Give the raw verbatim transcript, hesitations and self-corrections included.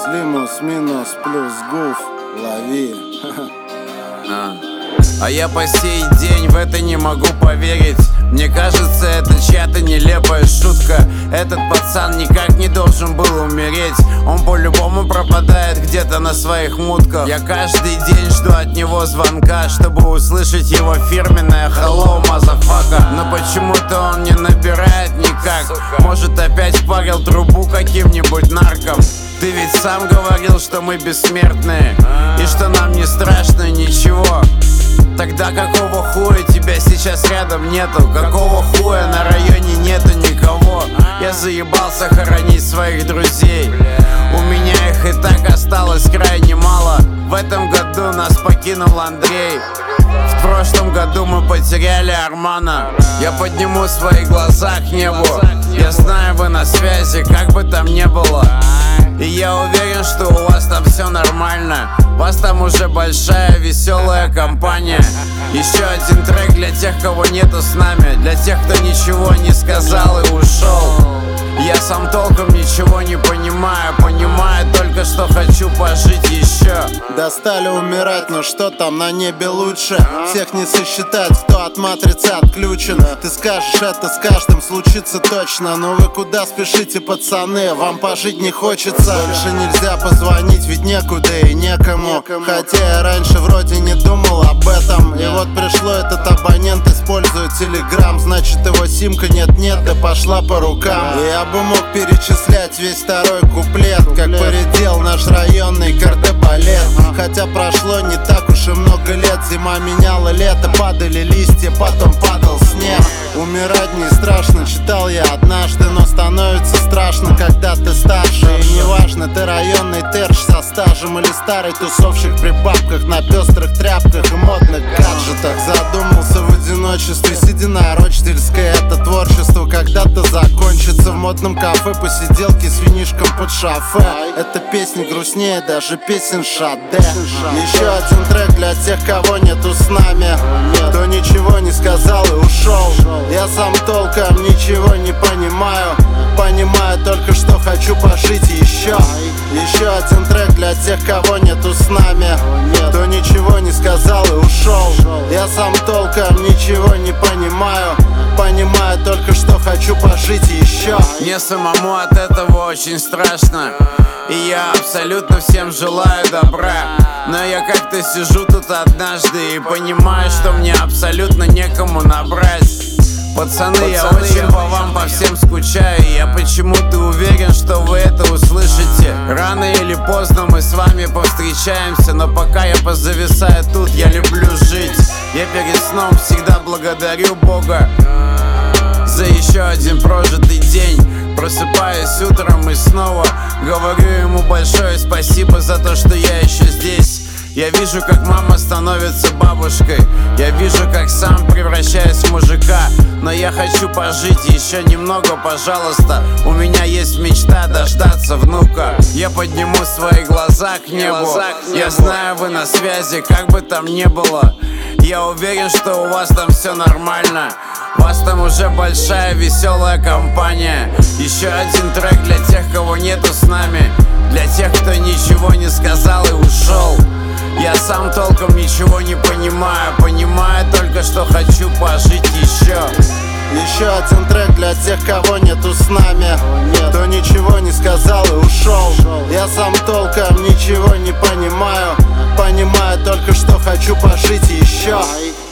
Лимус, минус, плюс, гуф, лови. А. а я по сей день в это не могу поверить. Мне кажется, это чья-то нелепая шутка. Этот пацан никак не должен был умереть. Он по-любому пропадает где-то на своих мутках. Я каждый день жду от него звонка, чтобы услышать его фирменное hello, motherfucker. Но почему-то он не набирает никак. Может, опять впарил трубу каким-нибудь нарком. Ты ведь сам говорил, что мы бессмертные и что нам не страшно ничего. Тогда какого хуя тебя сейчас рядом нету? Какого хуя на районе нету никого? Я заебался хоронить своих друзей. У меня их и так осталось крайне мало. В этом году нас покинул Андрей. В прошлом году мы потеряли Армана. Я подниму свои глаза к небу. Я знаю, вы на связи, как бы там ни было. И я уверен, что у вас там все нормально. У вас там уже большая веселая компания. Еще один трек для тех, кого нету с нами. Для тех, кто ничего не сказал и ушел. Я сам толком ничего не понимаю. Понимаю только, что хочу пожить еще. Достали умирать, но что там на небе лучше? Всех не сосчитать, кто от матрицы отключен. Ты скажешь, это с каждым случится точно. Но вы куда спешите, пацаны? Вам пожить не хочется. Больше нельзя позвонить, ведь некуда и некому. Хотя я раньше вроде не думал об этом. И вот пришло, этот абонент использует телеграм. Значит, его симка нет-нет, да пошла по рукам. И я бы мог перечислять весь второй куплет, как поредел наш районный кардебалет. Хотя прошло не так уж и много лет. Зима меняла лето, падали листья, потом падал снег. Умирать не страшно, читал я однажды. Но становится страшно, когда ты старше. И неважно, ты районный терш со стажем или старый тусовщик при бабках на пестрых тряпках и модных гаджетах. Задумался в одиночестве, сидя на Рочдельской. Это творчество когда-то закончится. В модном кафе посиделки с винишком под шофе. Эта песня грустнее даже песен Шаде. Еще один трек для тех, кого нету с нами, кто ничего не сказал и ушел. Я сам толком ничего не понимаю. Понимаю только, что хочу пожить еще. Еще один трек для тех, кого нету с нами, кто ничего не сказал и ушел. Я сам толком ничего не понимаю. Понимаю только, что хочу пожить еще. Мне самому от этого очень страшно. И я абсолютно всем желаю добра. Но я как-то сижу тут однажды и понимаю, что мне абсолютно некому набрать. Пацаны, Пацаны я очень я по вам, по всем скучаю. И я почему-то уверен, что вы это услышите. Рано или поздно мы с вами повстречаемся. Но пока я позависаю тут, я люблю жить. Я перед сном всегда благодарю Бога за еще один прожитый день. Просыпаюсь утром и снова говорю ему большое спасибо за то, что я еще здесь. Я вижу, как мама становится бабушкой. Я вижу, как сам превращаюсь в мужика. Но я хочу пожить еще немного, пожалуйста. У меня есть мечта дождаться внука. Я подниму свои глаза к небу. Я знаю, вы на связи, как бы там ни было. Я уверен, что у вас там все нормально. У вас там уже большая веселая компания. Еще один трек для тех, кого нету с нами. Для тех, кто ничего не сказал и ушел. Я сам толком ничего не понимаю. Понимаю только, что хочу пожить еще. Еще один трек для тех, кого нету с нами, кто ничего не сказал и ушел. Я сам толком ничего не понимаю. Понимаю только, что хочу пожить еще.